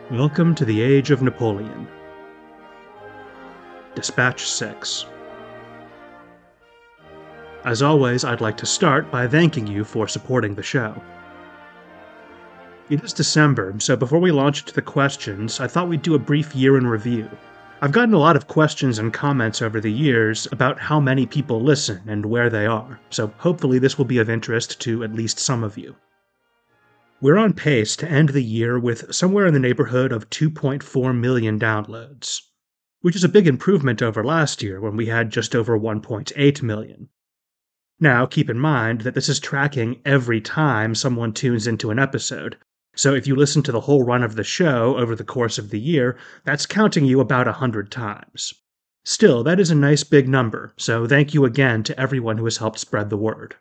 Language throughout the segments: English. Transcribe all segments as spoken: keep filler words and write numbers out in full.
Welcome to the Age of Napoleon. Dispatch six. As always, I'd like to start by thanking you for supporting the show. It is December, so before we launch into the questions, I thought we'd do a brief year in review. I've gotten a lot of questions and comments over the years about how many people listen and where they are, so hopefully this will be of interest to at least some of you. We're on pace to end the year with somewhere in the neighborhood of two point four million downloads, which is a big improvement over last year when we had just over one point eight million. Now, keep in mind that this is tracking every time someone tunes into an episode, so if you listen to the whole run of the show over the course of the year, that's counting you about one hundred times. Still, that is a nice big number, so thank you again to everyone who has helped spread the word.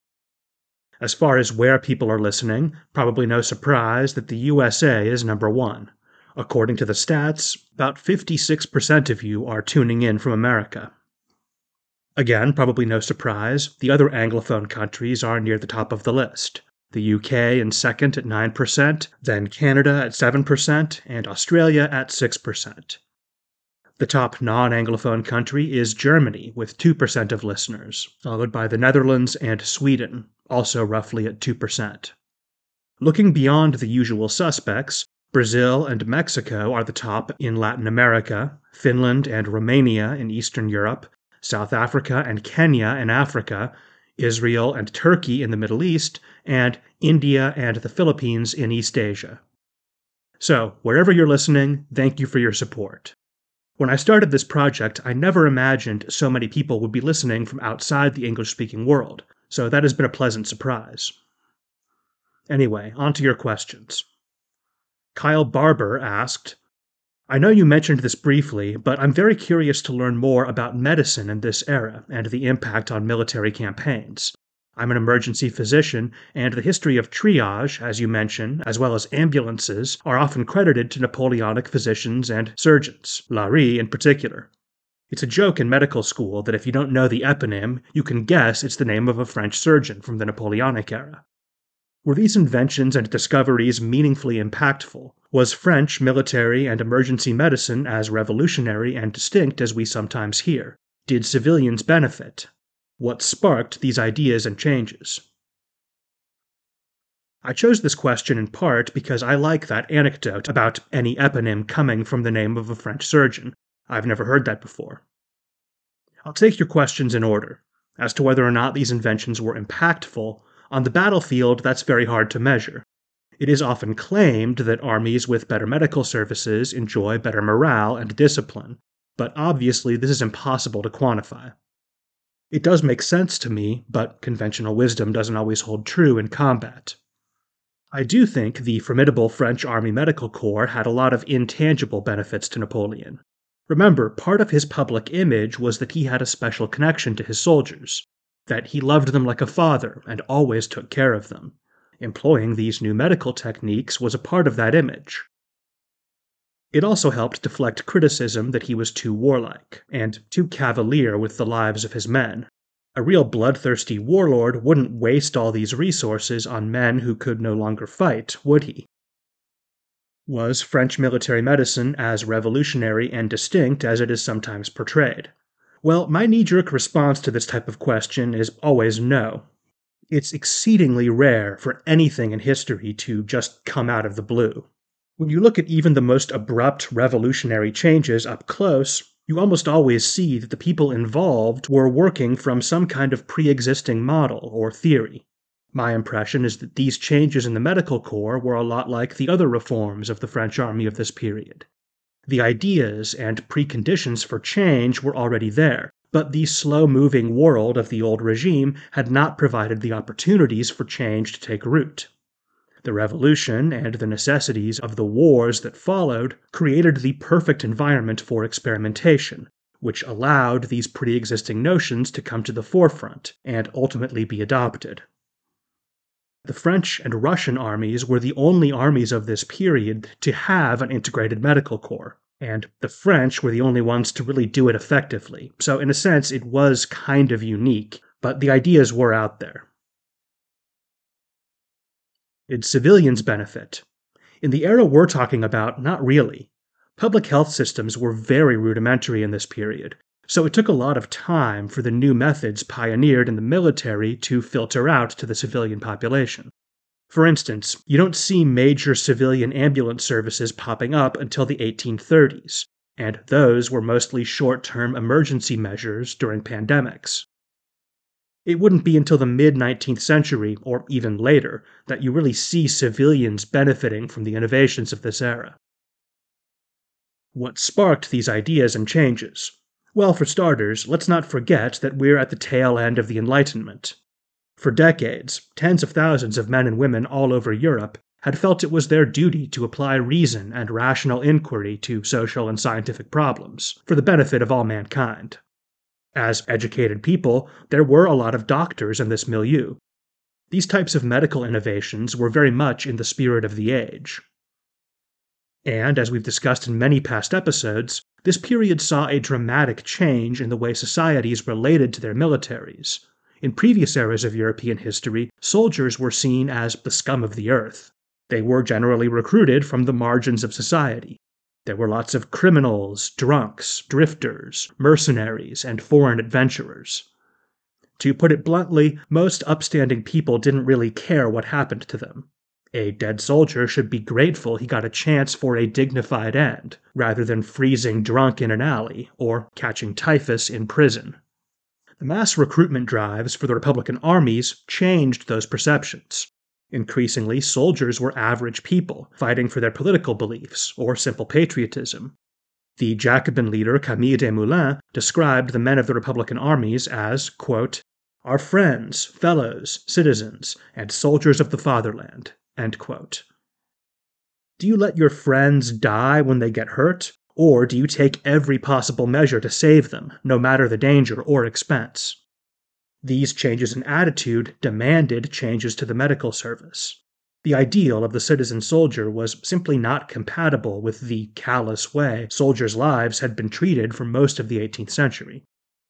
As far as where people are listening, probably no surprise that the U S A is number one. According to the stats, about fifty-six percent of you are tuning in from America. Again, probably no surprise, the other Anglophone countries are near the top of the list. The U K in second at nine percent, then Canada at seven percent, and Australia at six percent. The top non-Anglophone country is Germany, with two percent of listeners, followed by the Netherlands and Sweden, also roughly at two percent. Looking beyond the usual suspects, Brazil and Mexico are the top in Latin America, Finland and Romania in Eastern Europe, South Africa and Kenya in Africa, Israel and Turkey in the Middle East, and India and the Philippines in East Asia. So, wherever you're listening, thank you for your support. When I started this project, I never imagined so many people would be listening from outside the English-speaking world, so that has been a pleasant surprise. Anyway, on to your questions. Kyle Barber asked, I know you mentioned this briefly, but I'm very curious to learn more about medicine in this era and the impact on military campaigns. I'm an emergency physician, and the history of triage, as you mention, as well as ambulances, are often credited to Napoleonic physicians and surgeons, Larrey in particular. It's a joke in medical school that if you don't know the eponym, you can guess it's the name of a French surgeon from the Napoleonic era. Were these inventions and discoveries meaningfully impactful? Was French military and emergency medicine as revolutionary and distinct as we sometimes hear? Did civilians benefit? What sparked these ideas and changes? I chose this question in part because I like that anecdote about any eponym coming from the name of a French surgeon. I've never heard that before. I'll take your questions in order. As to whether or not these inventions were impactful, on the battlefield that's very hard to measure. It is often claimed that armies with better medical services enjoy better morale and discipline, but obviously this is impossible to quantify. It does make sense to me, but conventional wisdom doesn't always hold true in combat. I do think the formidable French Army Medical Corps had a lot of intangible benefits to Napoleon. Remember, part of his public image was that he had a special connection to his soldiers, that he loved them like a father and always took care of them. Employing these new medical techniques was a part of that image. It also helped deflect criticism that he was too warlike, and too cavalier with the lives of his men. A real bloodthirsty warlord wouldn't waste all these resources on men who could no longer fight, would he? Was French military medicine as revolutionary and distinct as it is sometimes portrayed? Well, my knee-jerk response to this type of question is always no. It's exceedingly rare for anything in history to just come out of the blue. When you look at even the most abrupt revolutionary changes up close, you almost always see that the people involved were working from some kind of pre-existing model or theory. My impression is that these changes in the medical corps were a lot like the other reforms of the French army of this period. The ideas and preconditions for change were already there, but the slow-moving world of the old regime had not provided the opportunities for change to take root. The revolution and the necessities of the wars that followed created the perfect environment for experimentation, which allowed these pre-existing notions to come to the forefront and ultimately be adopted. The French and Russian armies were the only armies of this period to have an integrated medical corps, and the French were the only ones to really do it effectively, so in a sense it was kind of unique, but the ideas were out there. Did civilians benefit? In the era we're talking about, not really. Public health systems were very rudimentary in this period, so it took a lot of time for the new methods pioneered in the military to filter out to the civilian population. For instance, you don't see major civilian ambulance services popping up until the eighteen thirties, and those were mostly short-term emergency measures during pandemics. It wouldn't be until the mid-nineteenth century, or even later, that you really see civilians benefiting from the innovations of this era. What sparked these ideas and changes? Well, for starters, let's not forget that we're at the tail end of the Enlightenment. For decades, tens of thousands of men and women all over Europe had felt it was their duty to apply reason and rational inquiry to social and scientific problems, for the benefit of all mankind. As educated people, there were a lot of doctors in this milieu. These types of medical innovations were very much in the spirit of the age. And, as we've discussed in many past episodes, this period saw a dramatic change in the way societies related to their militaries. In previous eras of European history, soldiers were seen as the scum of the earth. They were generally recruited from the margins of society. There were lots of criminals, drunks, drifters, mercenaries, and foreign adventurers. To put it bluntly, most upstanding people didn't really care what happened to them. A dead soldier should be grateful he got a chance for a dignified end, rather than freezing drunk in an alley or catching typhus in prison. The mass recruitment drives for the Republican armies changed those perceptions. Increasingly, soldiers were average people, fighting for their political beliefs or simple patriotism. The Jacobin leader Camille Desmoulins described the men of the Republican armies as, quote, "our friends, fellows, citizens, and soldiers of the fatherland." End quote. Do you let your friends die when they get hurt? Or do you take every possible measure to save them, no matter the danger or expense? These changes in attitude demanded changes to the medical service. The ideal of the citizen soldier was simply not compatible with the callous way soldiers' lives had been treated for most of the eighteenth century.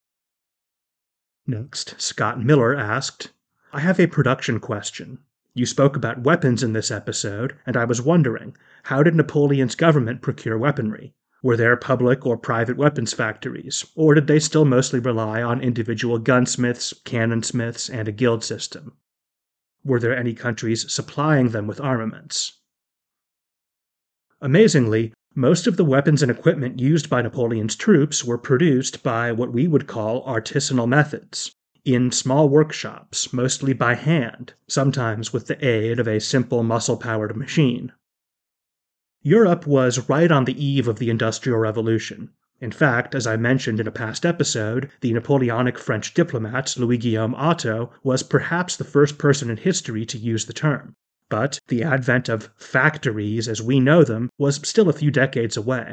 Next, Scott Miller asked, I have a production question. You spoke about weapons in this episode, and I was wondering, how did Napoleon's government procure weaponry? Were there public or private weapons factories, or did they still mostly rely on individual gunsmiths, cannonsmiths, and a guild system? Were there any countries supplying them with armaments? Amazingly, most of the weapons and equipment used by Napoleon's troops were produced by what we would call artisanal methods, in small workshops, mostly by hand, sometimes with the aid of a simple muscle-powered machine. Europe was right on the eve of the Industrial Revolution. In fact, as I mentioned in a past episode, the Napoleonic French diplomat Louis-Guillaume Otto was perhaps the first person in history to use the term. But the advent of factories as we know them was still a few decades away.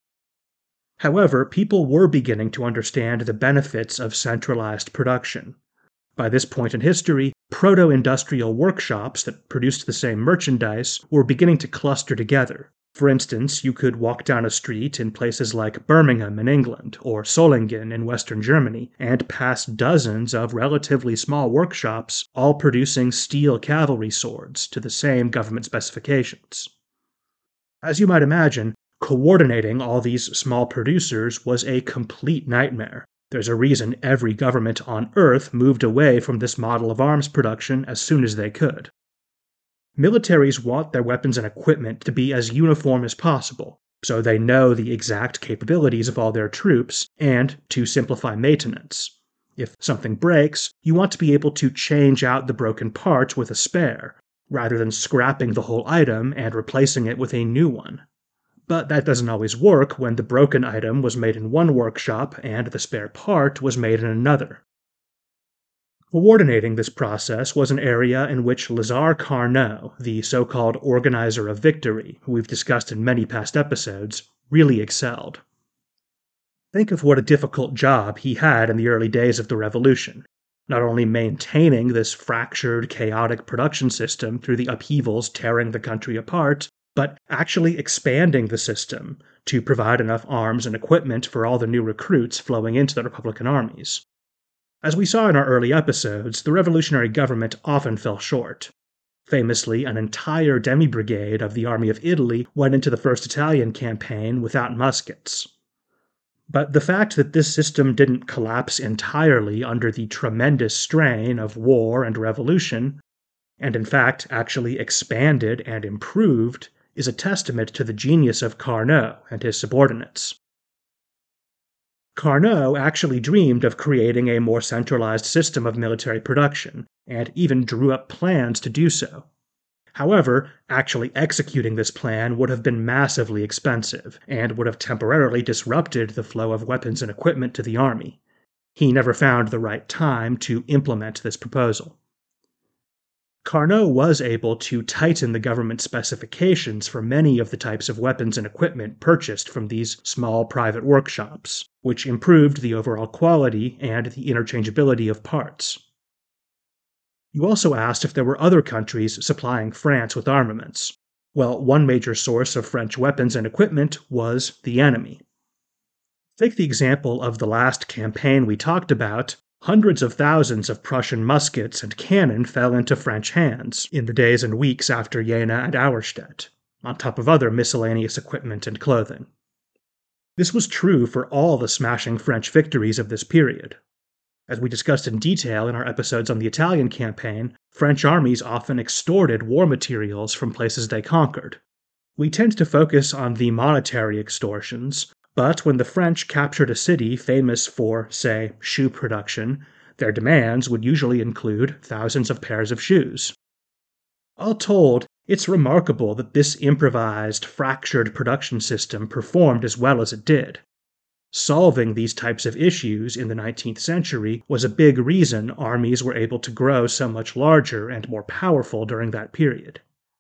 However, people were beginning to understand the benefits of centralized production. By this point in history, proto-industrial workshops that produced the same merchandise were beginning to cluster together. For instance, you could walk down a street in places like Birmingham in England or Solingen in Western Germany and pass dozens of relatively small workshops, all producing steel cavalry swords to the same government specifications. As you might imagine, coordinating all these small producers was a complete nightmare. There's a reason every government on Earth moved away from this model of arms production as soon as they could. Militaries want their weapons and equipment to be as uniform as possible, so they know the exact capabilities of all their troops, and to simplify maintenance. If something breaks, you want to be able to change out the broken part with a spare, rather than scrapping the whole item and replacing it with a new one. But that doesn't always work when the broken item was made in one workshop and the spare part was made in another. Coordinating this process was an area in which Lazare Carnot, the so-called organizer of victory, who we've discussed in many past episodes, really excelled. Think of what a difficult job he had in the early days of the Revolution, not only maintaining this fractured, chaotic production system through the upheavals tearing the country apart, but actually expanding the system to provide enough arms and equipment for all the new recruits flowing into the Republican armies. As we saw in our early episodes, the revolutionary government often fell short. Famously, an entire demi-brigade of the Army of Italy went into the First Italian campaign without muskets. But the fact that this system didn't collapse entirely under the tremendous strain of war and revolution, and in fact actually expanded and improved, is a testament to the genius of Carnot and his subordinates. Carnot actually dreamed of creating a more centralized system of military production, and even drew up plans to do so. However, actually executing this plan would have been massively expensive, and would have temporarily disrupted the flow of weapons and equipment to the army. He never found the right time to implement this proposal. Carnot was able to tighten the government specifications for many of the types of weapons and equipment purchased from these small private workshops, which improved the overall quality and the interchangeability of parts. You also asked if there were other countries supplying France with armaments. Well, one major source of French weapons and equipment was the enemy. Take the example of the last campaign we talked about. Hundreds of thousands of Prussian muskets and cannon fell into French hands in the days and weeks after Jena and Auerstedt, on top of other miscellaneous equipment and clothing. This was true for all the smashing French victories of this period. As we discussed in detail in our episodes on the Italian campaign, French armies often extorted war materials from places they conquered. We tend to focus on the monetary extortions, but when the French captured a city famous for, say, shoe production, their demands would usually include thousands of pairs of shoes. All told, it's remarkable that this improvised, fractured production system performed as well as it did. Solving these types of issues in the nineteenth century was a big reason armies were able to grow so much larger and more powerful during that period.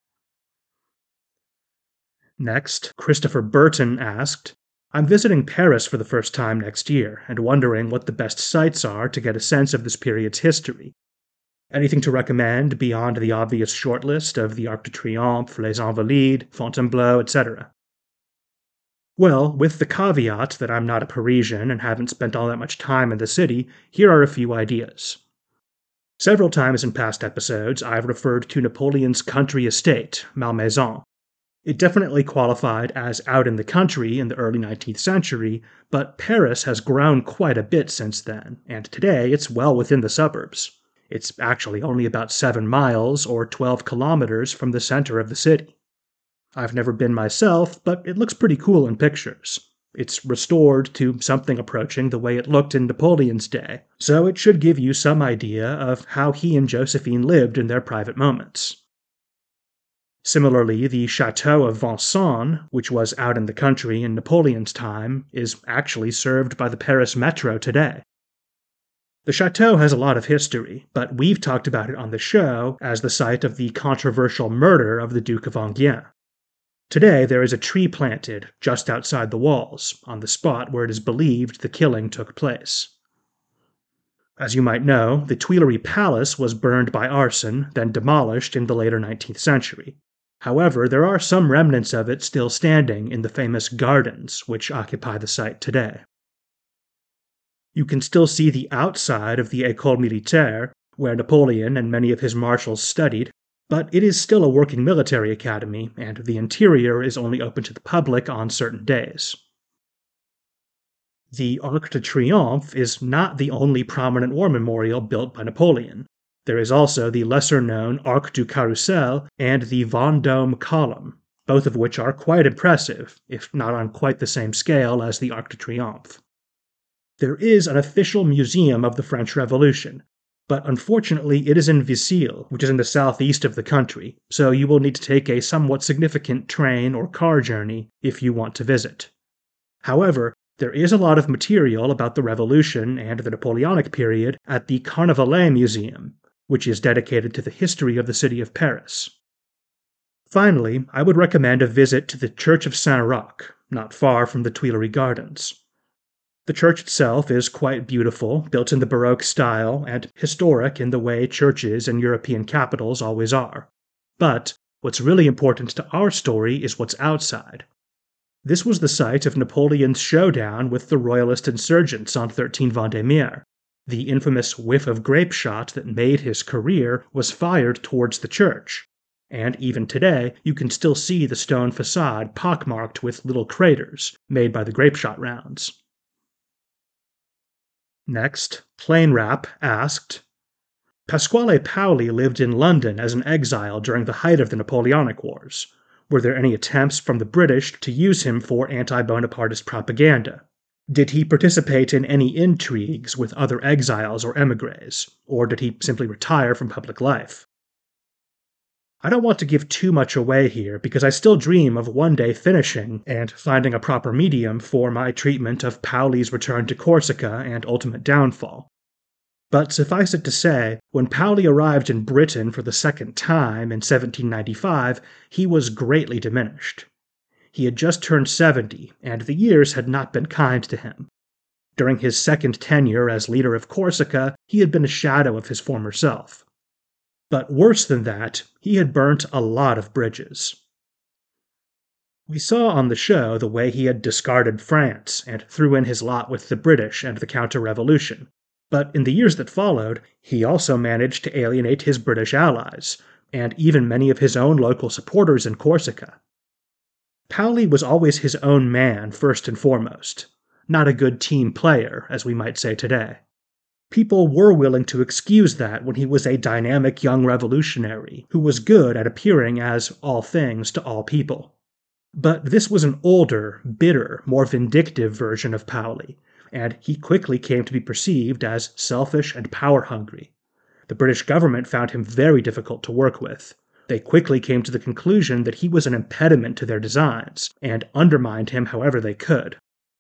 Next, Christopher Burton asked, I'm visiting Paris for the first time next year and wondering what the best sites are to get a sense of this period's history. Anything to recommend beyond the obvious shortlist of the Arc de Triomphe, Les Invalides, Fontainebleau, et cetera? Well, with the caveat that I'm not a Parisian and haven't spent all that much time in the city, here are a few ideas. Several times in past episodes, I've referred to Napoleon's country estate, Malmaison. It definitely qualified as out in the country in the early nineteenth century, but Paris has grown quite a bit since then, and today it's well within the suburbs. It's actually only about seven miles or twelve kilometers from the center of the city. I've never been myself, but it looks pretty cool in pictures. It's restored to something approaching the way it looked in Napoleon's day, so it should give you some idea of how he and Josephine lived in their private moments. Similarly, the Chateau of Vincennes, which was out in the country in Napoleon's time, is actually served by the Paris Metro today. The chateau has a lot of history, but we've talked about it on the show as the site of the controversial murder of the Duke of Enghien. Today, there is a tree planted just outside the walls, on the spot where it is believed the killing took place. As you might know, the Tuileries Palace was burned by arson, then demolished in the later nineteenth century. However, there are some remnants of it still standing in the famous gardens, which occupy the site today. You can still see the outside of the École Militaire, where Napoleon and many of his marshals studied, but it is still a working military academy, and the interior is only open to the public on certain days. The Arc de Triomphe is not the only prominent war memorial built by Napoleon. There is also the lesser-known Arc du Carrousel and the Vendôme Column, both of which are quite impressive, if not on quite the same scale as the Arc de Triomphe. There is an official museum of the French Revolution, but unfortunately it is in Visil, which is in the southeast of the country, so you will need to take a somewhat significant train or car journey if you want to visit. However, there is a lot of material about the Revolution and the Napoleonic period at the Carnavalet Museum, which is dedicated to the history of the city of Paris. Finally, I would recommend a visit to the Church of Saint-Roch, not far from the Tuileries Gardens. The church itself is quite beautiful, built in the Baroque style, and historic in the way churches in European capitals always are. But what's really important to our story is what's outside. This was the site of Napoleon's showdown with the royalist insurgents on thirteen Vendémiaire. The infamous whiff of grape shot that made his career was fired towards the church, and even today you can still see the stone facade pockmarked with little craters made by the grapeshot rounds. Next, PlaneRap asked, Pasquale Paoli lived in London as an exile during the height of the Napoleonic Wars. Were there any attempts from the British to use him for anti-Bonapartist propaganda? Did he participate in any intrigues with other exiles or émigrés, or did he simply retire from public life? I don't want to give too much away here because I still dream of one day finishing and finding a proper medium for my treatment of Paoli's return to Corsica and ultimate downfall. But suffice it to say, when Paoli arrived in Britain for the second time in seventeen ninety-five, he was greatly diminished. He had just turned seventy, and the years had not been kind to him. During his second tenure as leader of Corsica, he had been a shadow of his former self. But worse than that, he had burnt a lot of bridges. We saw on the show the way he had discarded France and threw in his lot with the British and the counter-revolution. But in the years that followed, he also managed to alienate his British allies, and even many of his own local supporters in Corsica. Paoli was always his own man first and foremost, not a good team player, as we might say today. People were willing to excuse that when he was a dynamic young revolutionary who was good at appearing as all things to all people. But this was an older, bitter, more vindictive version of Paoli, and he quickly came to be perceived as selfish and power-hungry. The British government found him very difficult to work with. They quickly came to the conclusion that he was an impediment to their designs, and undermined him however they could.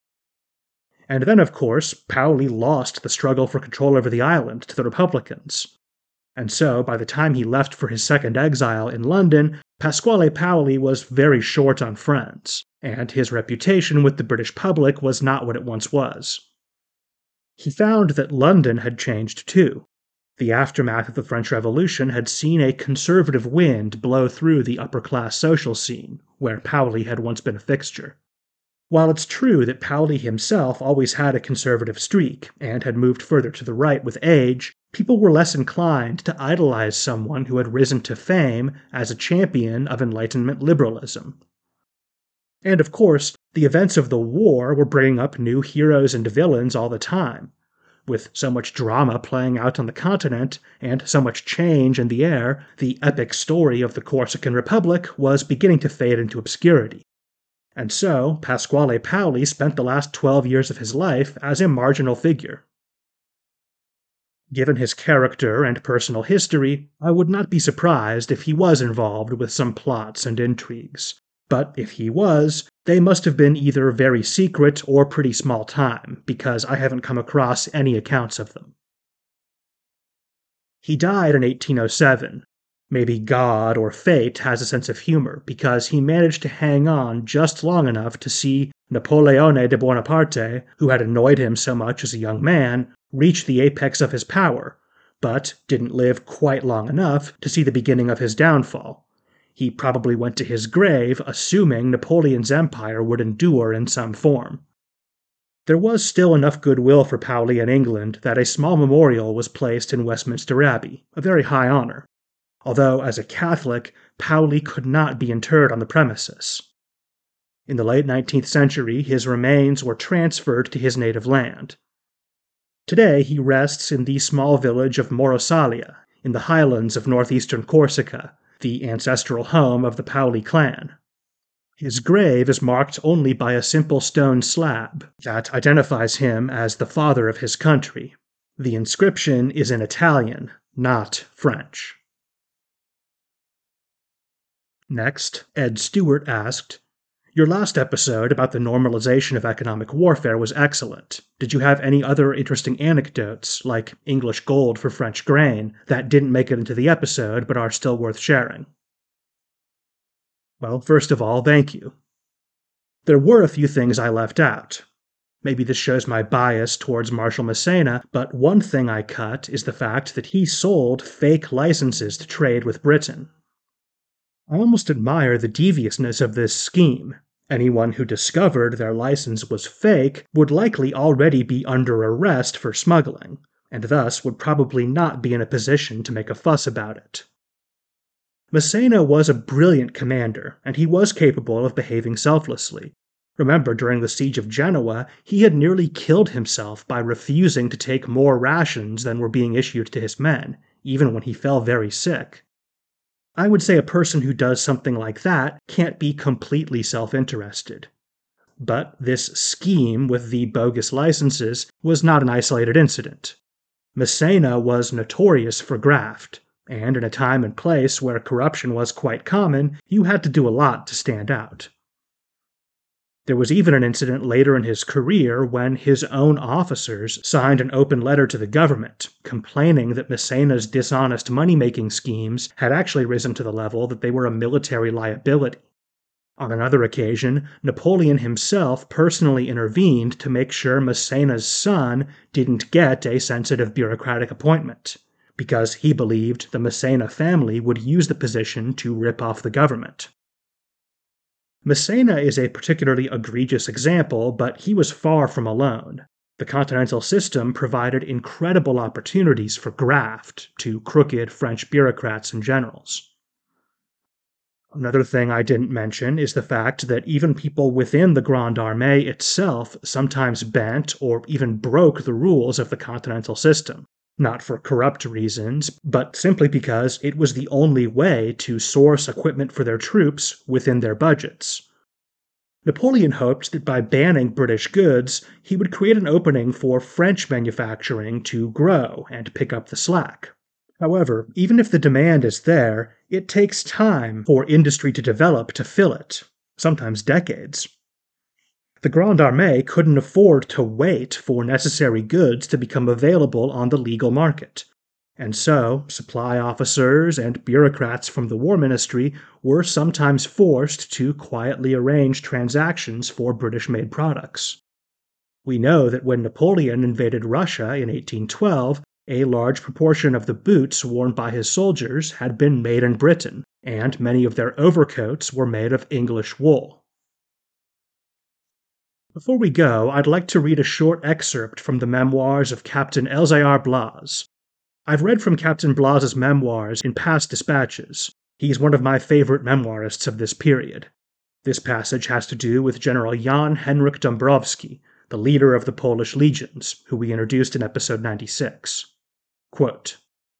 And then, of course, Paoli lost the struggle for control over the island to the Republicans. And so, by the time he left for his second exile in London, Pasquale Paoli was very short on friends, and his reputation with the British public was not what it once was. He found that London had changed too. The aftermath of the French Revolution had seen a conservative wind blow through the upper-class social scene, where Paoli had once been a fixture. While it's true that Paoli himself always had a conservative streak and had moved further to the right with age, people were less inclined to idolize someone who had risen to fame as a champion of Enlightenment liberalism. And of course, the events of the war were bringing up new heroes and villains all the time. With so much drama playing out on the continent and so much change in the air, the epic story of the Corsican Republic was beginning to fade into obscurity. And so, Pasquale Paoli spent the last twelve years of his life as a marginal figure. Given his character and personal history, I would not be surprised if he was involved with some plots and intrigues. But if he was, they must have been either very secret or pretty small time, because I haven't come across any accounts of them. He died in eighteen oh seven. Maybe God or fate has a sense of humor, because he managed to hang on just long enough to see Napoleone de Bonaparte, who had annoyed him so much as a young man, reach the apex of his power, but didn't live quite long enough to see the beginning of his downfall. He probably went to his grave assuming Napoleon's empire would endure in some form. There was still enough goodwill for Paoli in England that a small memorial was placed in Westminster Abbey, a very high honor. Although, as a Catholic, Paoli could not be interred on the premises. In the late nineteenth century, his remains were transferred to his native land. Today, he rests in the small village of Morosalia, in the highlands of northeastern Corsica, the ancestral home of the Paoli clan. His grave is marked only by a simple stone slab that identifies him as the father of his country. The inscription is in Italian, not French. Next, Ed Stewart asked, Your last episode about the normalization of economic warfare was excellent. Did you have any other interesting anecdotes, like English gold for French grain, that didn't make it into the episode but are still worth sharing? Well, first of all, thank you. There were a few things I left out. Maybe this shows my bias towards Marshall Massena, but one thing I cut is the fact that he sold fake licenses to trade with Britain. I almost admire the deviousness of this scheme. Anyone who discovered their license was fake would likely already be under arrest for smuggling, and thus would probably not be in a position to make a fuss about it. Massena was a brilliant commander, and he was capable of behaving selflessly. Remember, during the siege of Genoa, he had nearly killed himself by refusing to take more rations than were being issued to his men, even when he fell very sick. I would say a person who does something like that can't be completely self-interested. But this scheme with the bogus licenses was not an isolated incident. Massena was notorious for graft, and in a time and place where corruption was quite common, you had to do a lot to stand out. There was even an incident later in his career when his own officers signed an open letter to the government, complaining that Massena's dishonest money-making schemes had actually risen to the level that they were a military liability. On another occasion, Napoleon himself personally intervened to make sure Massena's son didn't get a sensitive bureaucratic appointment, because he believed the Massena family would use the position to rip off the government. Massena is a particularly egregious example, but he was far from alone. The Continental System provided incredible opportunities for graft to crooked French bureaucrats and generals. Another thing I didn't mention is the fact that even people within the Grande Armée itself sometimes bent or even broke the rules of the Continental System, not for corrupt reasons, but simply because it was the only way to source equipment for their troops within their budgets. Napoleon hoped that by banning British goods, he would create an opening for French manufacturing to grow and pick up the slack. However, even if the demand is there, it takes time for industry to develop to fill it, sometimes decades. The Grande Armée couldn't afford to wait for necessary goods to become available on the legal market, and so supply officers and bureaucrats from the War Ministry were sometimes forced to quietly arrange transactions for British-made products. We know that when Napoleon invaded Russia in eighteen twelve, a large proportion of the boots worn by his soldiers had been made in Britain, and many of their overcoats were made of English wool. Before we go, I'd like to read a short excerpt from the memoirs of Captain Elzéar Blaze. I've read from Captain Blaze's memoirs in past dispatches. He's one of my favorite memoirists of this period. This passage has to do with General Jan Henryk Dąbrowski, the leader of the Polish legions, who we introduced in episode ninety-six. Quote,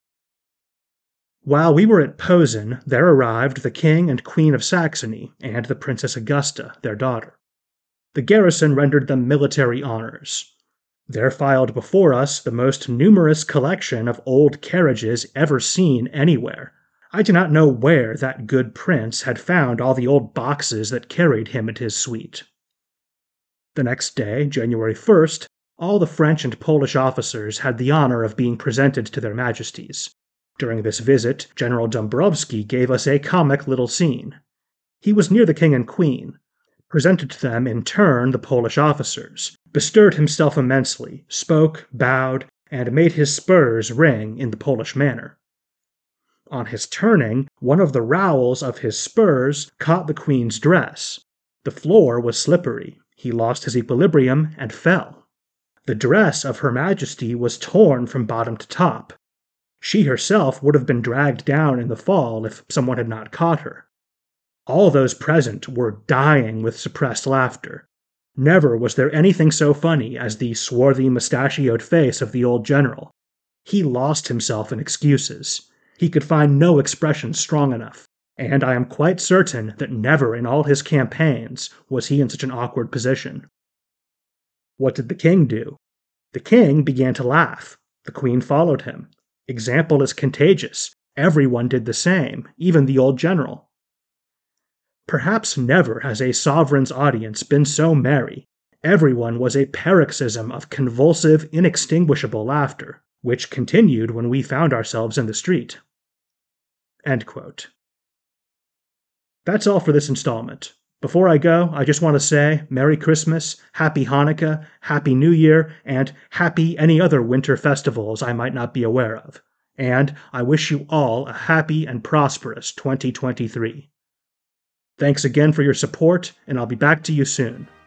"While we were at Posen, there arrived the King and Queen of Saxony and the Princess Augusta, their daughter. The garrison rendered them military honors. There filed before us the most numerous collection of old carriages ever seen anywhere. I do not know where that good prince had found all the old boxes that carried him and his suite." The next day, January first, all the French and Polish officers had the honor of being presented to their majesties. During this visit, General Dąbrowski gave us a comic little scene. He was near the king and queen, presented to them in turn the Polish officers, bestirred himself immensely, spoke, bowed, and made his spurs ring in the Polish manner. On his turning, one of the rowels of his spurs caught the queen's dress. The floor was slippery. He lost his equilibrium and fell. The dress of Her Majesty was torn from bottom to top. She herself would have been dragged down in the fall if someone had not caught her. All those present were dying with suppressed laughter. Never was there anything so funny as the swarthy, mustachioed face of the old general. He lost himself in excuses. He could find no expression strong enough, and I am quite certain that never in all his campaigns was he in such an awkward position. What did the king do? The king began to laugh. The queen followed him. Example is contagious. Everyone did the same, even the old general. Perhaps never has a sovereign's audience been so merry. Everyone was a paroxysm of convulsive, inextinguishable laughter, which continued when we found ourselves in the street." End quote. That's all for this installment. Before I go, I just want to say Merry Christmas, Happy Hanukkah, Happy New Year, and Happy any other winter festivals I might not be aware of. And I wish you all a happy and prosperous twenty twenty-three. Thanks again for your support, and I'll be back to you soon.